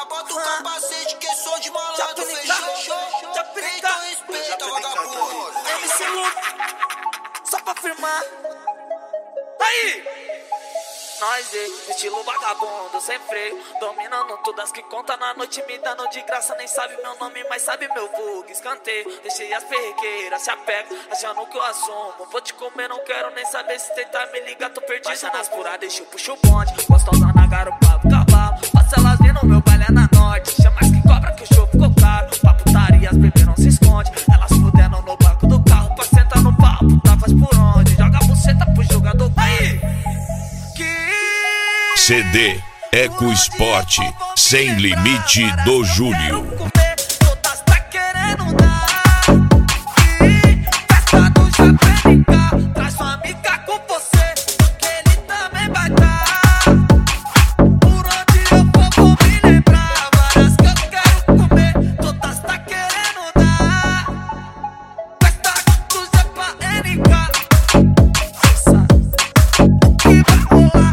bota o capacete que som de malandro fechou. Então respeita, vagabundo. MC Lu, só pra firmar. Aí! Nós, estilo vagabundo, sem freio, dominando todas que conta na noite, me dando de graça. Nem sabe meu nome, mas sabe meu vulgo. Escanteio, deixei as perrequeiras, se apega, achando que eu assumo. Vou te comer, não quero nem saber se tentar me ligar, tô perdido. Baixa nas puradas, deixa eu puxo o bonde, gostosa na garupa do cavalo. Passa elas vindo, meu baile é na norte. Chama as que cobra que o show ficou caro. Pra putaria, as bebês não se esconde. Elas fudendo no banco do carro, pra sentar no pau, puta faz por onde. Joga a buceta pro jogador, aí! CD Eco Esporte Sem Limite do Júlio. Todas tá querendo dar. Festa do Japénica, traz sua amiga com você, que ele também vai dar. Por onde eu vou me lembrar várias que eu quero comer. Todas tá querendo dar. Festa do Japénica, cê sabe o que vai rolar.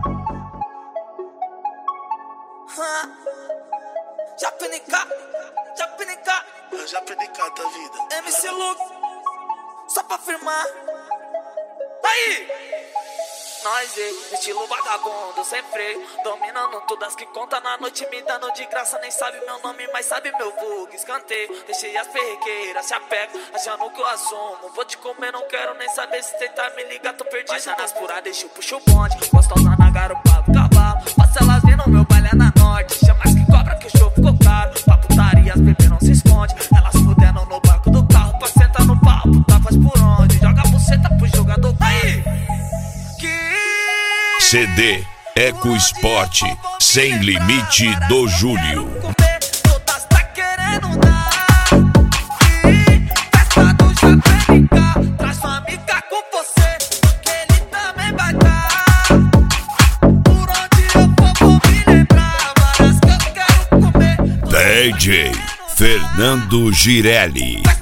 Japénica da vida. MC Lu, só pra firmar. Aí! Nós, estilo vagabundo, sem freio, dominando todas que conta na noite, me dando de graça. Nem sabe meu nome, mas sabe meu vulgo. Escanteio, deixei as perrequeiras, se apega, achando que eu assumo. Vou te comer, não quero nem saber se tentar me ligar, tô perdido. Baixa nas puradas, deixa eu puxo o bonde, gostosa na garupa do cavalo. Passa elas vindo, meu baile é na norte. Chama as que cobra que o show ficou caro. Pra putaria, as bebês não se esconde. Elas fudendo no banco do carro, pra sentar no pau, puta faz por onde. Joga a buceta pro jogador, aí! CD Eco Esporte Sem Limite do Júlio. Todas tá querendo dar. Festa do Japénica, traz sua amiga com você, que ele também vai dar. Por onde eu vou me lembrar várias que eu quero comer. DJ Fernando Girelli.